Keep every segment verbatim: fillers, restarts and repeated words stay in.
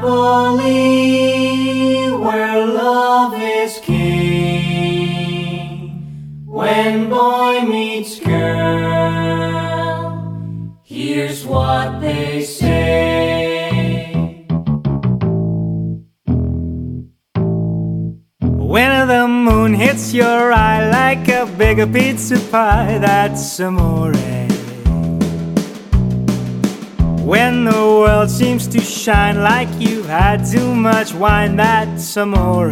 Napoli, where love is king. When boy meets girl, here's what they say. When the moon hits your eye like a big pizza pie, that's amore. When the world seems to shine like you've had too much wine, that's amore.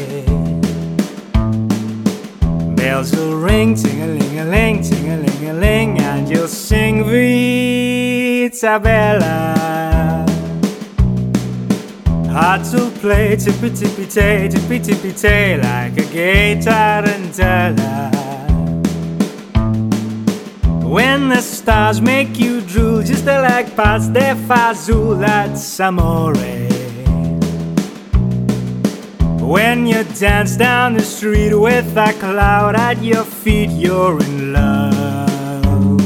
Bells will ring, ting-a-ling-a-ling, ting-a-ling-a-ling, and you'll sing Vita Bella. Hearts will play tippy-tippy-tay, tippy-tippy-tay, like a gay tarantella. When the stars make you drool, just like pasta fazool, that's amore. When you dance down the street with a cloud at your feet, you're in love.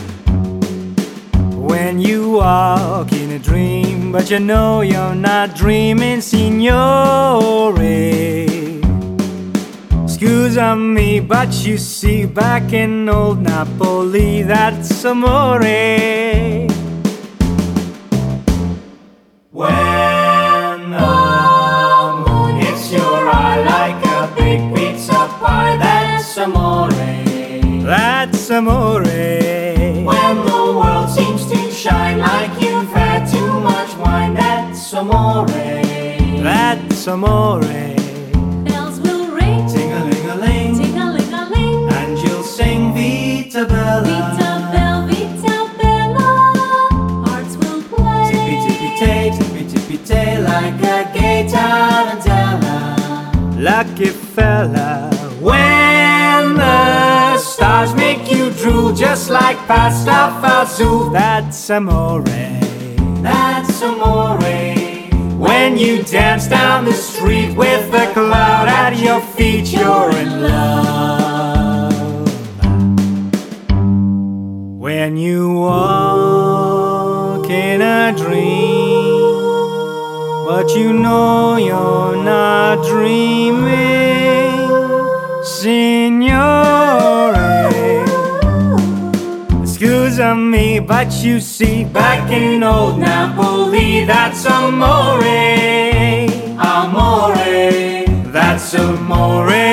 When you walk in a dream, but you know you're not dreaming, signore. Excuse me, but you see, back in old Napoli, that's amore. When the moon hits your eye like a big pizza pie, that's amore. That's amore. When the world seems to shine like you've had too much wine, that's amore. That's amore. Bells will ring, Ting-a-ling-a-ling, ting-a-ling-a-ling, and you'll sing Vita Bella. Vita Bella, Vita Bella. Hearts will play, Tippy-tippy-tay, tippy-tippy-tay, like a gay tarantella. Lucky fella. When the stars make you drool, just like pasta fazool, That's amore. that's amore. When you dance down the street with a cloud at your feet, you're in love. When you walk in a dream, but you know you're not dreaming, signore. Excuse me, but you see, back in old Napoli, that's amore. Amore, That's amore.